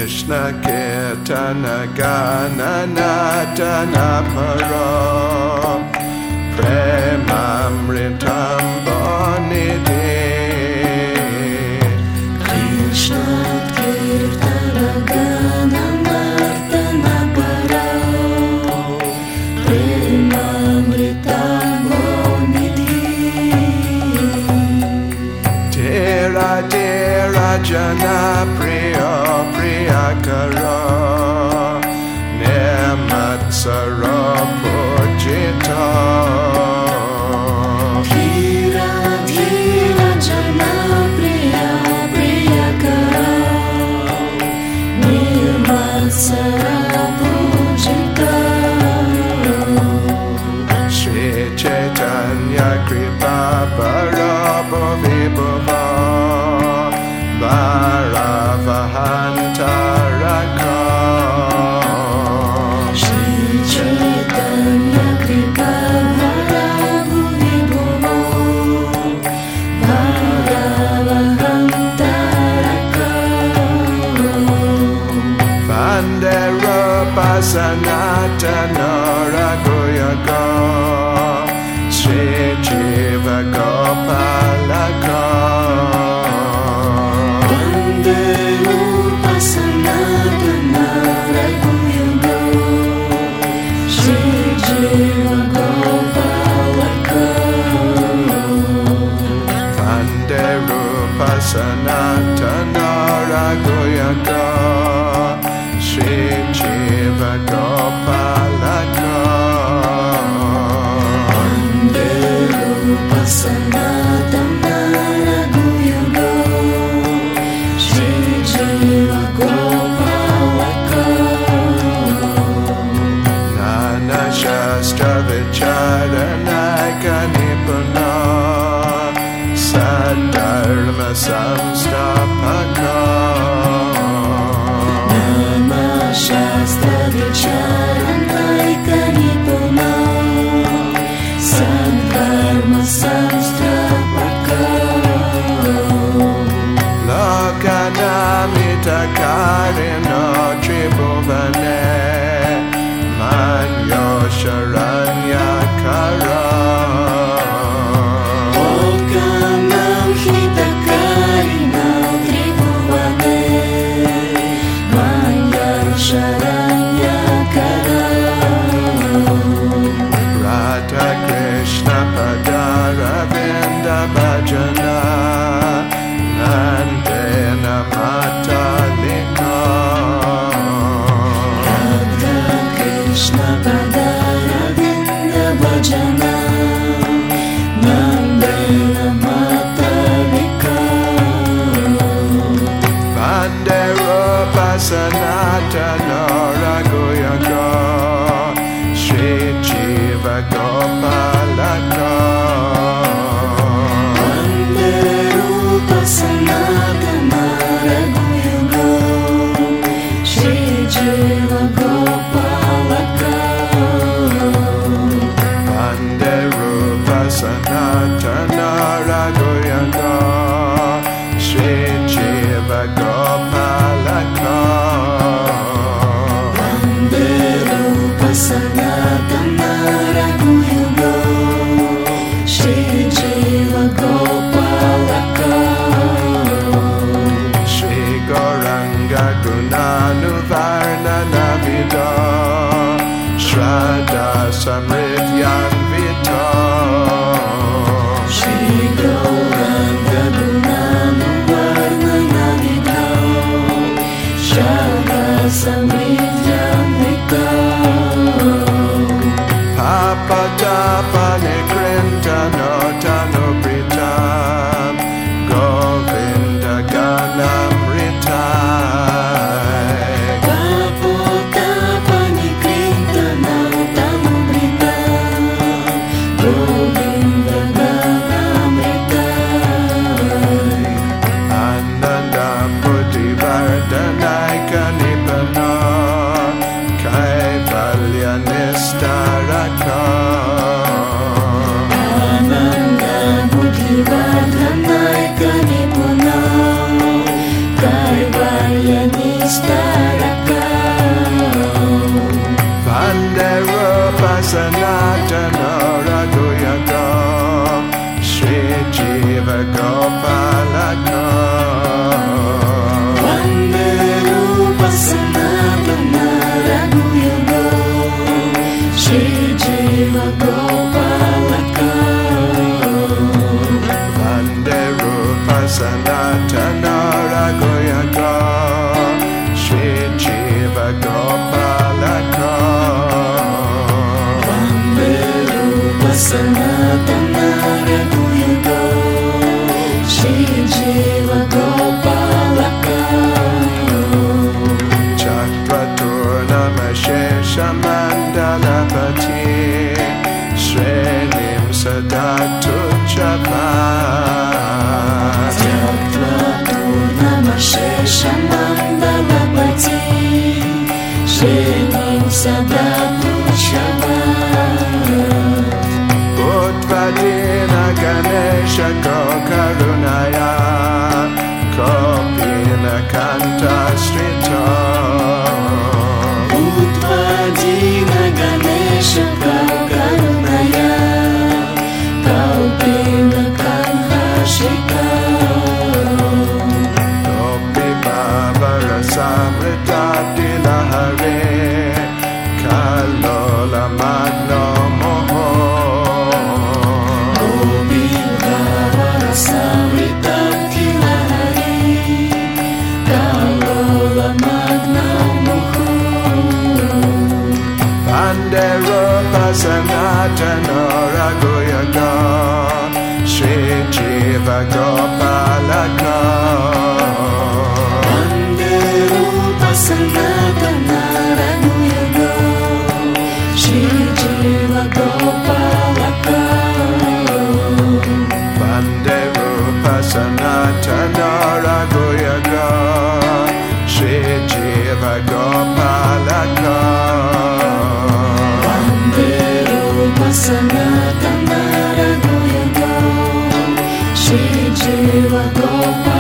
Krishna Kirtana Gana Natana Paro Premamritam Bonide Krishna Kirtana Gana Natana Paro Premamritam Bonide Tera Tera Jana Priya Priyakara Nematsara Pujita Dhira Dhira Jana Priya Priyakara Nematsara Pujita Shri Chaitanya Kripa Parabha Vibhava Bharavahantara Shri Chaitanya Kripa Bharavibhava Bharavahantara Vanderupa Sanatana Raghuyaka Shri Jiva Gopalaka Vanderupa Sanatana Raghuyaka Shri Jiva Gopalaka Vanderupa Sanatana Raghuyaka Shri Jiva Gopalaka Vanderupa Sanatana Raghuyaka Shri Jiva Gopalaka Nana Shastra Vicharanaka Nipuna Sadharma Samstapaka Nana Shastra Vicharanaka Nipuna Sadharma Samstapaka Lokanamita Karino Tribhuvane Manyo Sharanyakara Lokanam Hitakarina Tribhuvane Manyo Sharanyakara Radha Krishna Padara Vinda Bhajana Nandena Matalika Radha Krishna Padara Vinda Bhajana Nandena Matalika Vanderupa Sanatana Raghuyaka Shri Jiva Gopalaka Vanderupa Sanatana Raghuyaka Shri Jiva Gopalaka Vanderupa Sanatana Raghuyaka Shri Jiva Gopalaka Tuchavat Тяктва Турнама Шешамандалапати Женился до Тучават Utvadina Ganesha Karunaya Kopila Kanta Strita Utvadina Ganesha Karunaya Kopila Kanta Strita Kopi Bhavara Samrita Dilahare Kalola Magno Moho Sanatana Raghuyaka Shri Jiva Gopalaka Banderupa Sanatana Raghuyaka Shri Jiva Gopalaka Banderupa Sanatana Raghuyaka Shri Jiva Gopalaka Sanatana Raghuyaka Shri Jiva Gopalaka